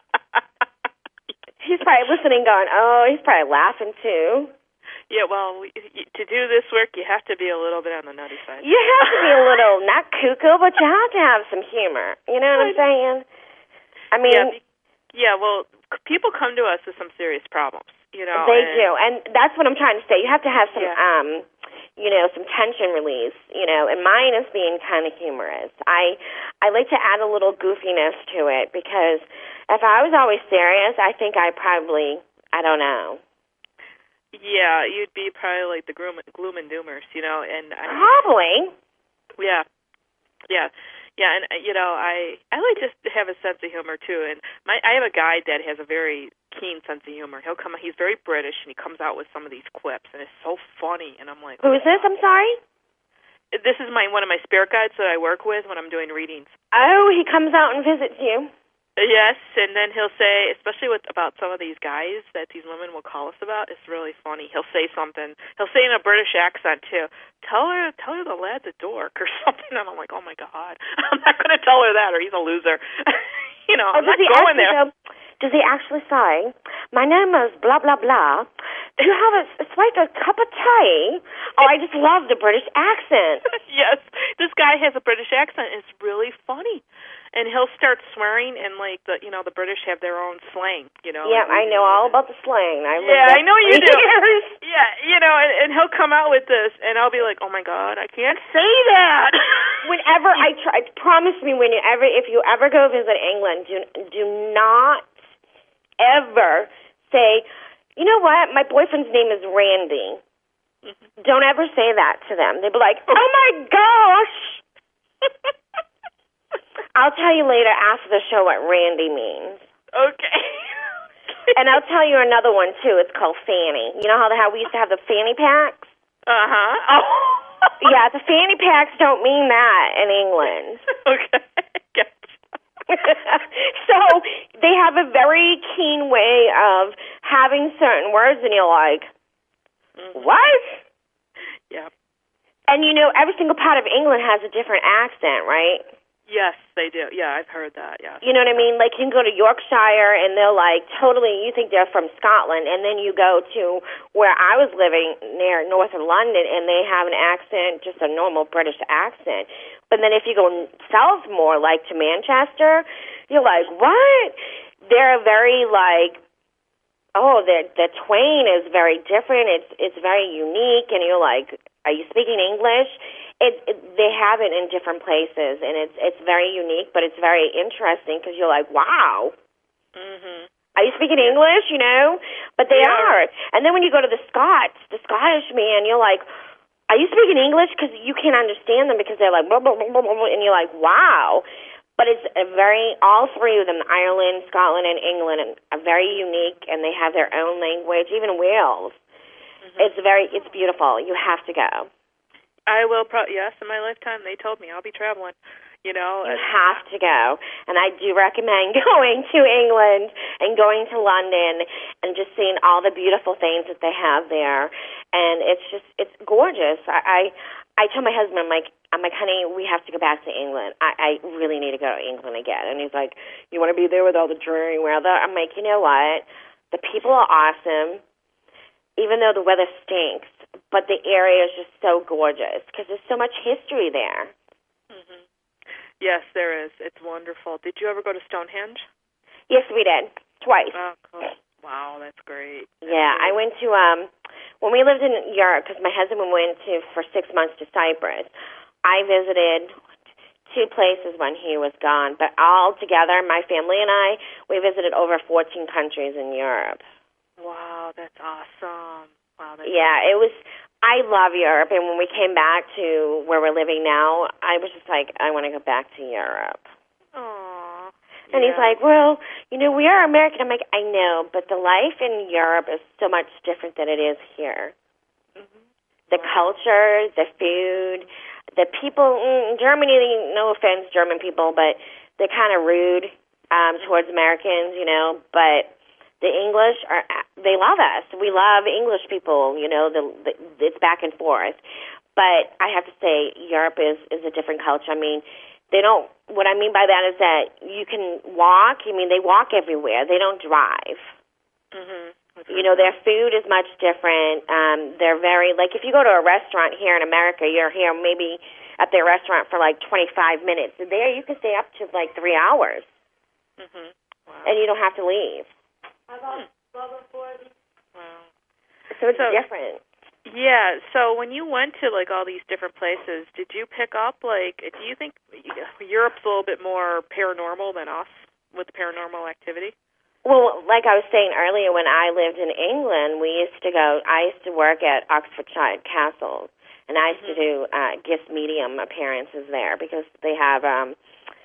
He's probably listening going, oh, he's probably laughing, too. Yeah, well, we, to do this work, you have to be a little bit on the nutty side. You have to be a little, not cuckoo, but you have to have some humor. You know what I'm saying? I mean... Yeah, yeah, well, people come to us with some serious problems, you know. They and, do, and that's what I'm trying to say. You have to have some, yeah. um, you know, some tension release, you know, and mine is being kind of humorous. I, I like to add a little goofiness to it because if I was always serious, I think I probably, I don't know. Yeah, you'd be probably like the gloom, gloom and doomers, you know, and I, probably. Yeah, yeah, yeah, and you know, I I like just to have a sense of humor too. And my I have a guy that has a very keen sense of humor. He'll come, he's very British, and he comes out with some of these quips, and it's so funny. And I'm like, who is this? I'm sorry. This is my one of my spirit guides that I work with when I'm doing readings. Oh, he comes out and visits you. Yes, and then he'll say, especially with about some of these guys that these women will call us about, it's really funny. He'll say something. He'll say in a British accent too. Tell her, tell her the lad's a dork or something. And I'm like, oh my god, I'm not going to tell her that, or he's a loser. You know, oh, I'm not going there. Go, does he actually say, "My name is blah blah blah. Do you have a, a slight a cup of tea?" Oh, I just love the British accent. Yes, this guy has a British accent. It's really funny. And he'll start swearing, and like the, you know, the British have their own slang, you know. Yeah, like I know all about the slang. I yeah, I know you do. Years. Yeah, you know, and, and he'll come out with this, and I'll be like, "Oh my god, I can't say that." Whenever I try, promise me, whenever if you ever go visit England, do do not ever say, "You know what? My boyfriend's name is Randy." Mm-hmm. Don't ever say that to them. They'll be like, "Oh my gosh." I'll tell you later after the show what Randy means. Okay. And I'll tell you another one, too. It's called Fanny. You know how, the, how we used to have the fanny packs? Uh-huh. Oh. Yeah, the fanny packs don't mean that in England. Okay. So they have a very keen way of having certain words, and you're like, mm-hmm. What? Yeah. And, you know, every single part of England has a different accent, right? Yes, they do. Yeah, I've heard that, yeah. You know what I mean? Like, you can go to Yorkshire, and they're, like, totally, you think they're from Scotland, and then you go to where I was living near north of London, and they have an accent, just a normal British accent. But then if you go south more, like to Manchester, you're like, what? They're very, like, oh, the the twang is very different. It's it's very unique, and you're like, are you speaking English? It, it, they have it in different places, and it's it's very unique, but it's very interesting because you're like, wow. Mm-hmm. Are you speaking English, you know? But they yeah. are. And then when you go to the Scots, the Scottish man, you're like, are you speaking English? Because you can't understand them because they're like, blah, blah, blah, blah, blah, and you're like, wow. But it's a very, all three of them, Ireland, Scotland, and England, are very unique, and they have their own language, even Wales. Mm-hmm. It's very, it's beautiful. You have to go. I will, pro- yes, in my lifetime. They told me I'll be traveling, you know. You have to go. And I do recommend going to England and going to London and just seeing all the beautiful things that they have there. And it's just, it's gorgeous. I, I, I tell my husband, I'm like, I'm like, honey, we have to go back to England. I, I really need to go to England again. And he's like, you want to be there with all the dreary weather? I'm like, you know what? The people are awesome, even though the weather stinks. But the area is just so gorgeous because there's so much history there. Mm-hmm. Yes, there is. It's wonderful. Did you ever go to Stonehenge? Yes, we did. Twice. Oh, cool. Wow, that's great. That's yeah, great. I went to, um, when we lived in Europe, because my husband went to for six months to Cyprus, I visited two places when he was gone. But all together, my family and I, we visited over fourteen countries in Europe. Wow, that's awesome. Wow, that's Yeah, it was. I love Europe, and when we came back to where we're living now, I was just like, I want to go back to Europe. Aww. And yeah. he's like, well, you know, we are American. I'm like, I know, but the life in Europe is so much different than it is here. Mm-hmm. The wow. culture, the food, the people. Mm, Germany, no offense, German people, but they're kind of rude um, towards Americans, you know, but the English are, they love us. We love English people, you know, the, the it's back and forth. But I have to say, Europe is, is a different culture. I mean, they don't, what I mean by that is that you can walk, I mean, they walk everywhere. They don't drive. Mm-hmm. You know, their food is much different. Um, they're very, like, if you go to a restaurant here in America, you're here maybe at their restaurant for like twenty-five minutes. And there you can stay up to like three hours. Mm-hmm. Wow. And you don't have to leave. Hmm. Wow. So it's So- different. Yeah, so when you went to, like, all these different places, did you pick up, like, do you think Europe's a little bit more paranormal than us with the paranormal activity? Well, like I was saying earlier, when I lived in England, we used to go, I used to work at Oxfordshire Castle, and I used mm-hmm. to do uh, gift medium appearances there because they have um,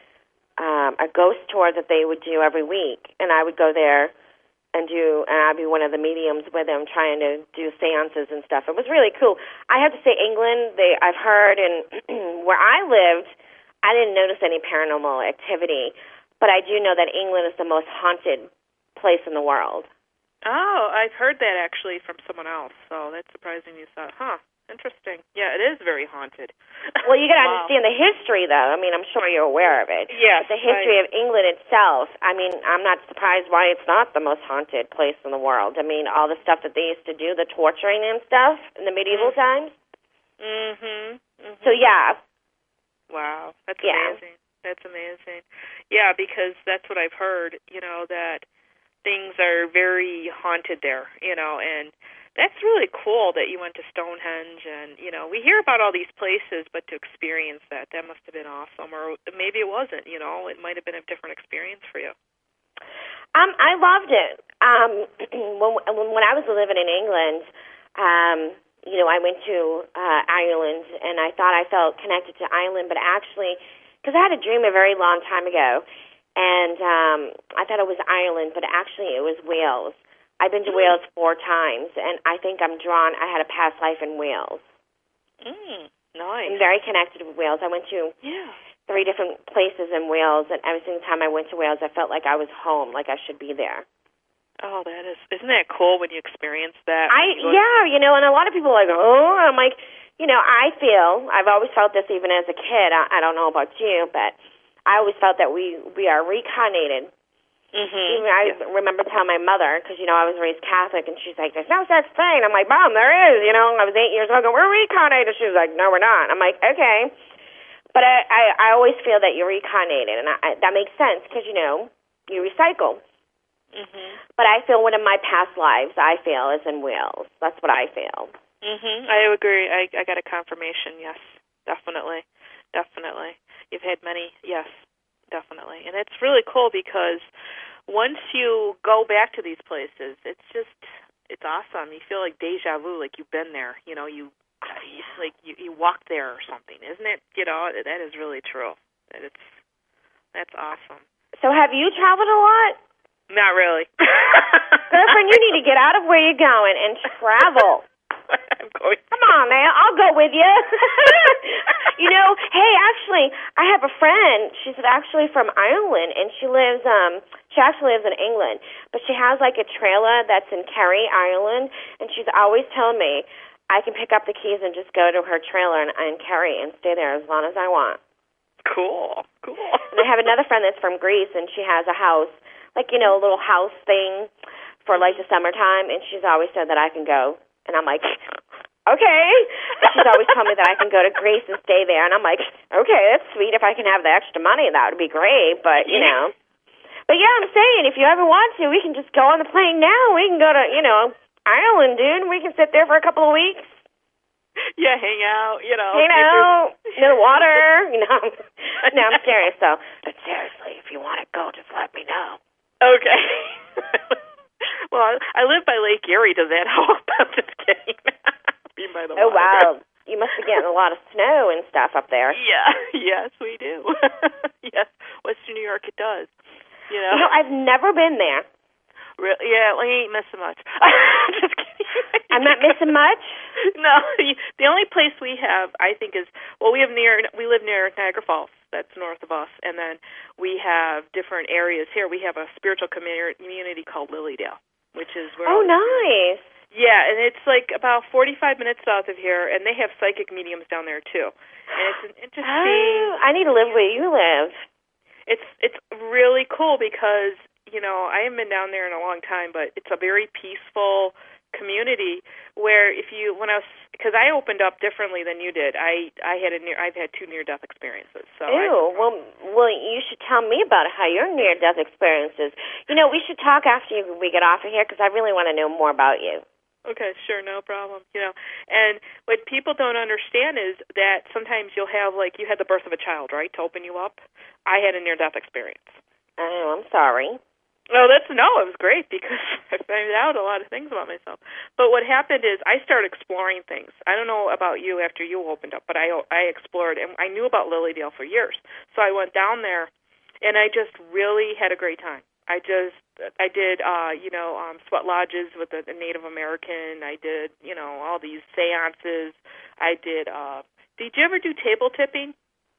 um, a ghost tour that they would do every week, and I would go there and do, and I'd be one of the mediums with them trying to do seances and stuff. It was really cool. I have to say, England, they I've heard, and where I lived, I didn't notice any paranormal activity, but I do know that England is the most haunted place in the world. Oh, I've heard that actually from someone else, so that's surprising you thought, huh, interesting. Yeah, it is very haunted. Well, you got to wow. understand the history, though. I mean, I'm sure you're aware of it. Yes. But the history I, of England itself, I mean, I'm not surprised why it's not the most haunted place in the world. I mean, all the stuff that they used to do, the torturing and stuff in the medieval mm-hmm. times. Mm-hmm. mm-hmm. So, yeah. Wow, that's yeah. amazing. That's amazing. Yeah, because that's what I've heard, you know, that things are very haunted there, you know, and that's really cool that you went to Stonehenge, and, you know, we hear about all these places, but to experience that, that must have been awesome, or maybe it wasn't, you know, it might have been a different experience for you. Um, I loved it. Um, when, when I was living in England, um, you know, I went to uh, Ireland, and I thought I felt connected to Ireland, but actually, because I had a dream a very long time ago, and um, I thought it was Ireland, but actually it was Wales. I've been to mm. Wales four times, and I think I'm drawn. I had a past life in Wales. Mm, nice. I'm very connected with Wales. I went to yeah. three different places in Wales, and every single time I went to Wales, I felt like I was home, like I should be there. Oh, that is, isn't that cool when you experience that? I you yeah, you know, and a lot of people are like, oh, I'm like, you know, I feel, I've always felt this even as a kid. I, I don't know about you, but I always felt that we, we are reincarnated. Mm-hmm. Even I yeah. remember telling my mother, because, you know, I was raised Catholic, and she's like, there's no such thing. I'm like, Mom, there is. You know, I was eight years old, going, we're reincarnated. She was like, no, we're not. I'm like, okay. But I, I, I always feel that you're reincarnated, and I, I, that makes sense because, you know, you recycle. Mm-hmm. But I feel one of my past lives, I feel, is in Wales. That's what I feel. Mm-hmm. I agree. I, I got a confirmation, yes, definitely, definitely. You've had many, yes. Definitely. And it's really cool because once you go back to these places, it's just, it's awesome. You feel like deja vu, like you've been there. You know, you, like you, you walked there or something. Isn't it? You know, that is really true. That it's, that's awesome. So have you traveled a lot? Not really. Girlfriend, you need to get out of where you're going and travel. I'm going. Come on, man. I'll go with you. You know, hey, actually, I have a friend. She's actually from Ireland, and she lives, um, she actually lives in England, but she has, like, a trailer that's in Kerry, Ireland, and she's always telling me I can pick up the keys and just go to her trailer in, in Kerry and stay there as long as I want. Cool, cool. And I have another friend that's from Greece, and she has a house, like, you know, a little house thing for, like, the summertime, and she's always said that I can go. And I'm like, okay. And she's always told me that I can go to Greece and stay there. And I'm like, okay, that's sweet. If I can have the extra money, that would be great. But, you know. But, yeah, I'm saying, if you ever want to, we can just go on the plane now. We can go to, you know, Ireland, dude. We can sit there for a couple of weeks. Yeah, hang out, you know. Hang out, near the water. You know. No, I'm serious, though. But seriously, if you want to go, just let me know. Okay. Well, I, I live by Lake Erie. Does that help? I'm just kidding. Being by the oh, water. wow. You must be getting a lot of snow and stuff up there. Yeah. Yes, we do. Yes. Western New York, it does. You know, you know I've never been there. Really? Yeah, well, you ain't missing much. Just kidding. I'm not missing much? No. The only place we have, I think, is, well, we have near, we live near Niagara Falls. That's north of us. And then we have different areas here. We have a spiritual community called Lilydale, which is where... Oh, nice. Yeah, and it's like about forty-five minutes south of here, and they have psychic mediums down there, too. And it's an interesting... Oh, I need to live where you live. It's It's really cool because, you know, I haven't been down there in a long time, but it's a very peaceful community where if you, when I was, because I opened up differently than you did. I, I had a near, I've had two near-death experiences. So Ew, I, well, well, you should tell me about how your near-death experiences. You know, we should talk after we get off of here because I really want to know more about you. Okay, sure, no problem. You know, and what people don't understand is that sometimes you'll have, like, you had the birth of a child, right, to open you up. I had a near-death experience. Oh, I'm sorry. Oh, that's no, it was great because I found out a lot of things about myself. But what happened is I started exploring things. I don't know about you after you opened up, but I I explored, and I knew about Lilydale for years. So I went down there, and I just really had a great time. I just, I did, uh, you know, um, sweat lodges with a, a Native American. I did, you know, all these seances. I did, uh, did you ever do table tipping?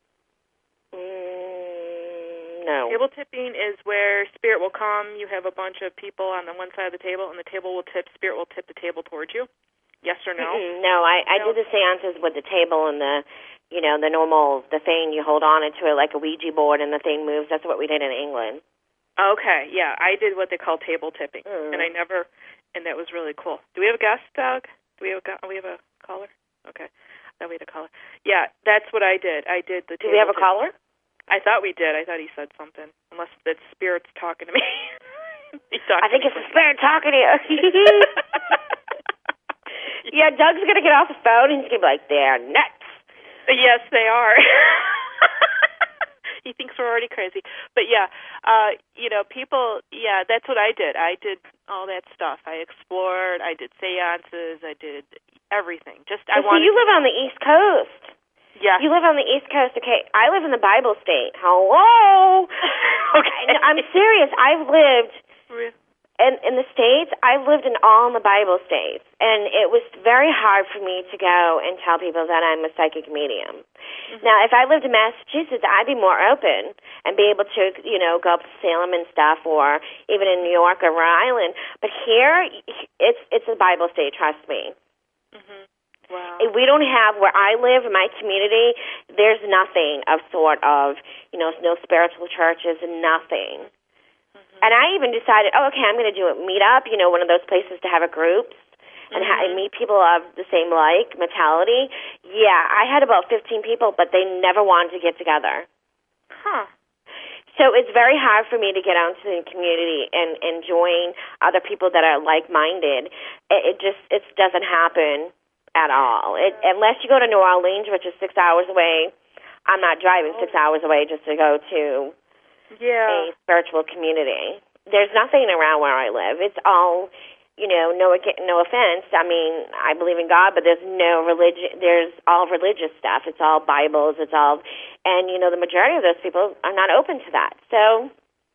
Mm, no. Table tipping is where spirit will come. You have a bunch of people on the one side of the table, and the table will tip, spirit will tip the table towards you. Yes or no? Mm-mm, no, I, I no? do the seances with the table and the, you know, the normal, the thing you hold on to it like a Ouija board and the thing moves. That's what we did in England. Okay, yeah, I did what they call table tipping, mm. and I never, and that was really cool. Do we have a guest, Doug? Do we have a, we have a caller? Okay, then we had a caller. Yeah, that's what I did. I did the. Do we have a tipping. caller? I thought we did. I thought he said something, unless that spirit's talking to me. I think it's the spirit talking to you. Yeah, Doug's gonna get off the phone and he's gonna be like, "They're nuts." Yes, they are. He thinks we're already crazy. But, yeah, uh, you know, people, yeah, that's what I did. I did all that stuff. I explored. I did seances. I did everything. Just I so wanted you live on the East Coast. Yeah. You live on the East Coast. Okay, I live in the Bible State. Hello? Okay. No, I'm serious. I've lived in, in the States. I've lived in all the Bible states. And it was very hard for me to go and tell people that I'm a psychic medium. Mm-hmm. Now, if I lived in Massachusetts, I'd be more open and be able to, you know, go up to Salem and stuff, or even in New York or Rhode Island. But here, it's it's a Bible state, trust me. Mm-hmm. Wow. We don't have, where I live, in my community, there's nothing of sort of, you know, no spiritual churches, nothing. Mm-hmm. And I even decided, oh, okay, I'm going to do a meetup, you know, one of those places to have a group. And, mm-hmm. ha- and meet people of the same like mentality. Yeah, I had about fifteen people, but they never wanted to get together. Huh. So it's very hard for me to get out into the community and, and join other people that are like-minded. It, it just it doesn't happen at all. It, unless you go to New Orleans, which is six hours away. I'm not driving six hours away just to go to yeah. a spiritual community. There's nothing around where I live. It's all... You know, no, no offense. I mean, I believe in God, but there's no religion. There's all religious stuff. It's all Bibles. It's all, and you know, the majority of those people are not open to that. So,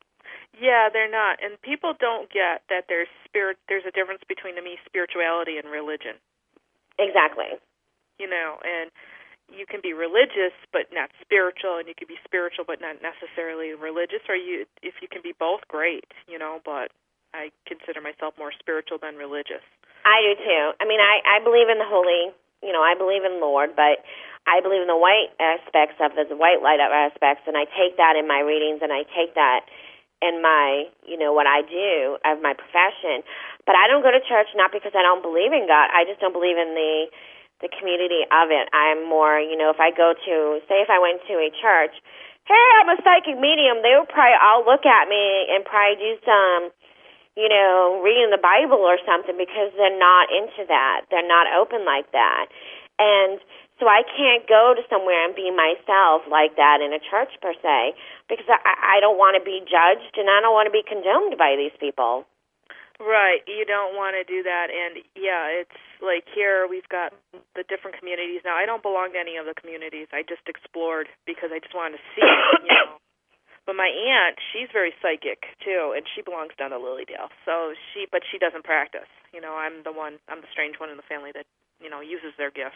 yeah, they're not. And people don't get that there's spirit. There's a difference between, to me, spirituality and religion. Exactly. You know, and you can be religious but not spiritual, and you can be spiritual but not necessarily religious. Or you, if you can be both, great. You know, but. I consider myself more spiritual than religious. I do too. I mean, I, I believe in the holy, you know, I believe in Lord, but I believe in the white aspects of the white light aspects, and I take that in my readings, and I take that in my, you know, what I do of my profession. But I don't go to church not because I don't believe in God. I just don't believe in the the community of it. I'm more, you know, if I go to, say if I went to a church, hey, I'm a psychic medium, they would probably all look at me and probably do some, you know, reading the Bible or something, because they're not into that. They're not open like that. And so I can't go to somewhere and be myself like that in a church per se, because I, I don't want to be judged and I don't want to be condemned by these people. Right. You don't want to do that. And, yeah, it's like here we've got the different communities. Now, I don't belong to any of the communities. I just explored because I just wanted to see, you know. But my aunt, she's very psychic, too, and she belongs down to Lilydale. So she, but she doesn't practice. You know, I'm the one, I'm the strange one in the family that, you know, uses their gifts.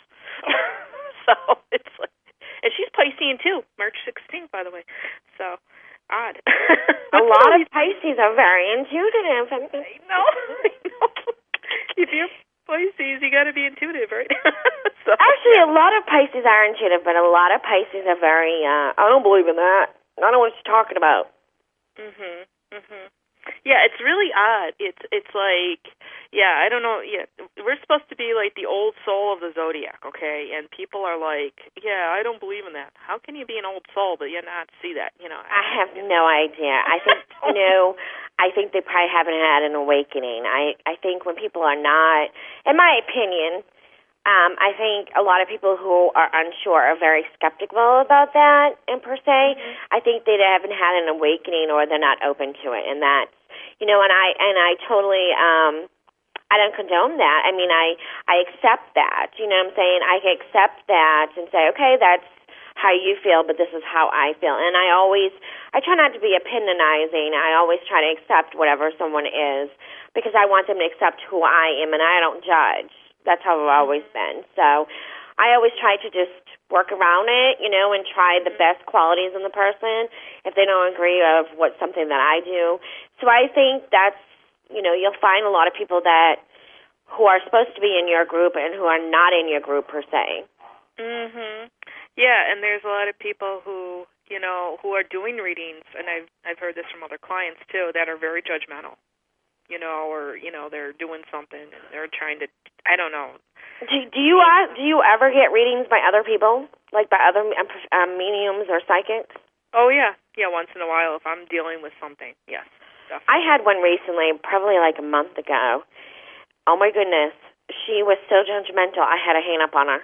So it's like, and she's Piscean, too, March sixteenth, by the way. So... odd. A lot of Pisces are very intuitive. I know. I know. If you're Pisces, you got to be intuitive, right? So, Actually, a lot of Pisces are intuitive, but a lot of Pisces are very, uh, I don't believe in that. I don't know what you're talking about. Mhm. Mhm. Yeah, it's really odd. It's it's like, yeah, I don't know. Yeah, we're supposed to be like the old soul of the zodiac, okay? And people are like, yeah, I don't believe in that. How can you be an old soul but you not see that? You know. I have no idea. I think you know. I think they probably haven't had an awakening. I I think when people are not, in my opinion, um, I think a lot of people who are unsure are very skeptical about that. And per se, Mm-hmm. I think they haven't had an awakening or they're not open to it, and that's you know. And I and I totally. Um, I don't condone that. I mean, I I accept that. You know what I'm saying? I can accept that and say, okay, that's how you feel, but this is how I feel. And I always, I try not to be opinionizing. I always try to accept whatever someone is because I want them to accept who I am, and I don't judge. That's how I've always been. So I always try to just work around it, you know, and try the best qualities in the person if they don't agree of what's something that I do. So I think that's, you know, you'll find a lot of people that who are supposed to be in your group and who are not in your group per se. Mhm. Yeah, and there's a lot of people who, you know, who are doing readings, and I've I've heard this from other clients too, that are very judgmental. You know, or you know, they're doing something and they're trying to, I don't know. Do, do you uh, do you ever get readings by other people, like by other um, um, mediums or psychics? Oh yeah, yeah. Once in a while, if I'm dealing with something, yes. Definitely. I had one recently, probably like a month ago. Oh my goodness, she was so judgmental. I had to hang up on her.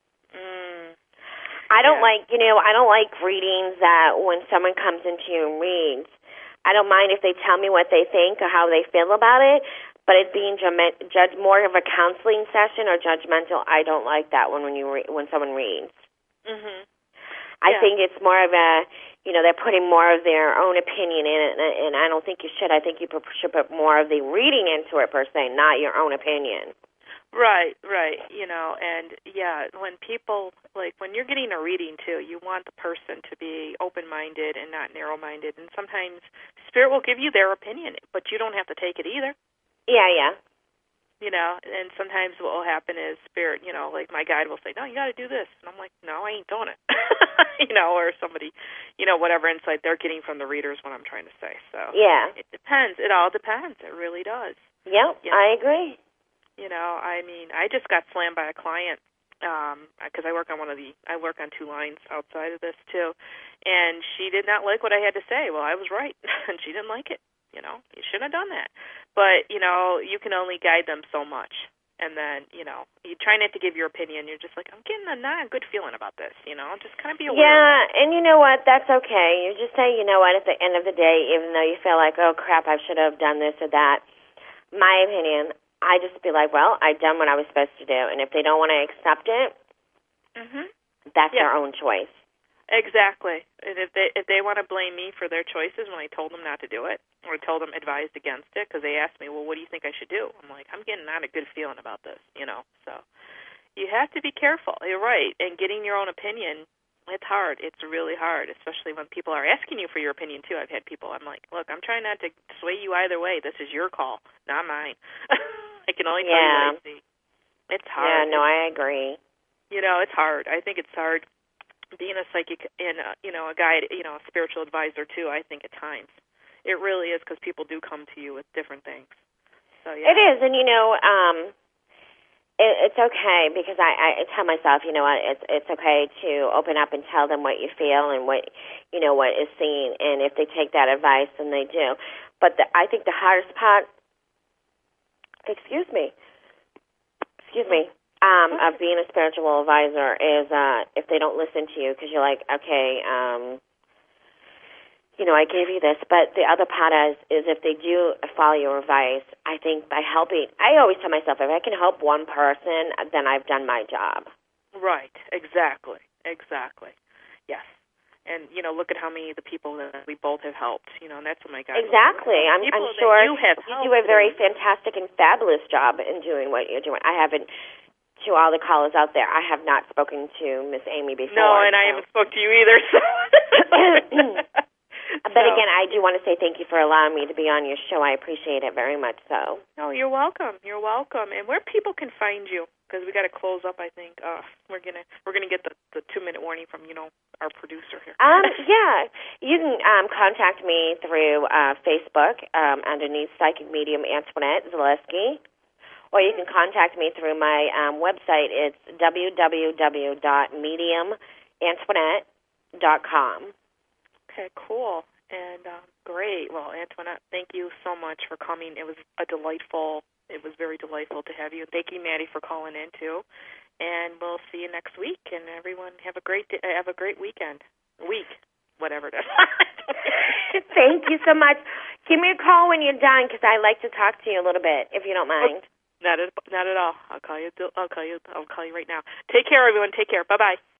Mm. I don't Yeah. like, you know, I don't like readings that when someone comes into you and reads, I don't mind if they tell me what they think or how they feel about it, but it being ju- judge more of a counseling session or judgmental, I don't like that when when you re- when someone reads. Mhm. I Yeah. think it's more of a, you know, they're putting more of their own opinion in it, and, and I don't think you should. I think you should put more of the reading into it per se, not your own opinion. Right, right. You know, and yeah, when people, like when you're getting a reading too, you want the person to be open-minded and not narrow-minded. And sometimes Spirit will give you their opinion, but you don't have to take it either. Yeah, yeah. You know, and sometimes what will happen is Spirit, you know, like my guide will say, no, you got to do this. And I'm like, no, I ain't doing it. You know, or somebody, you know, whatever insight they're getting from the readers, what I'm trying to say. So Yeah. it depends. It all depends. It really does. Yep, Yeah. I agree. You know, I mean, I just got slammed by a client um, because I work on one of the, I work on two lines outside of this too, and she did not like what I had to say. Well, I was right, and she didn't like it. You know, you shouldn't have done that. But, you know, you can only guide them so much. And then, you know, you try not to give your opinion. You're just like, I'm getting a not a good feeling about this, you know. Just kind of be aware. Yeah, and you know what? That's okay. You just say, you know what, at the end of the day, even though you feel like, oh, crap, I should have done this or that, my opinion, I just be like, well, I done what I was supposed to do. And if they don't want to accept it, Mhm. that's Yeah. their own choice. Exactly. And if they if they want to blame me for their choices when I told them not to do it, or told them advised against it, because they asked me, well, what do you think I should do? I'm like, I'm getting not a good feeling about this, you know. So you have to be careful. You're right. And getting your own opinion, it's hard. It's really hard, especially when people are asking you for your opinion, too. I've had people, I'm like, look, I'm trying not to sway you either way. This is your call, not mine. I can only tell Yeah. you what I see. It's hard. Yeah, no, I agree. You know, it's hard. I think it's hard being a psychic and, uh, you know, a guide, you know, a spiritual advisor, too, I think at times. It really is, because people do come to you with different things. So yeah. It is, and, you know, um, it, it's okay because I, I tell myself, you know what, it's, it's okay to open up and tell them what you feel and what, you know, what is seen, and if they take that advice, then they do. But the, I think the hardest part, excuse me, excuse me, Um, of being a spiritual advisor is uh, if they don't listen to you, because you're like, okay, um, you know, I gave you this, but the other part is, is if they do follow your advice, I think by helping, I always tell myself, if I can help one person, then I've done my job. Right, exactly, exactly, yes. And, you know, look at how many of the people that we both have helped, you know, and that's what my God. Exactly. I'm, I'm sure you, have you do a very fantastic and fabulous job in doing what you're doing. I haven't, to all the callers out there, I have not spoken to Miss Amy before. No, and so. I haven't spoken to you either, so. But so. Again, I do want to say thank you for allowing me to be on your show. I appreciate it very much so. No, you're welcome. You're welcome. And where people can find you, because we got to close up, I think. Uh, we're gonna we're gonna get the, the two minute warning from you know our producer here. Um, yeah, you can um, contact me through uh, Facebook um, underneath Psychic Medium Antoinette Zaleski, or you can contact me through my um, website. It's w w w dot medium antoinette dot com. Okay, cool. And um, great. Well, Antoinette, thank you so much for coming. It was a delightful, it was very delightful to have you. Thank you, Maddie, for calling in, too. And we'll see you next week. And everyone, have a great day, have a great weekend. Week, whatever it is. Thank you so much. Give me a call when you're done, because I like to talk to you a little bit, if you don't mind. Not at, not at all. I'll call you. I'll call you. I'll call you right now. Take care, everyone. Take care. Bye-bye.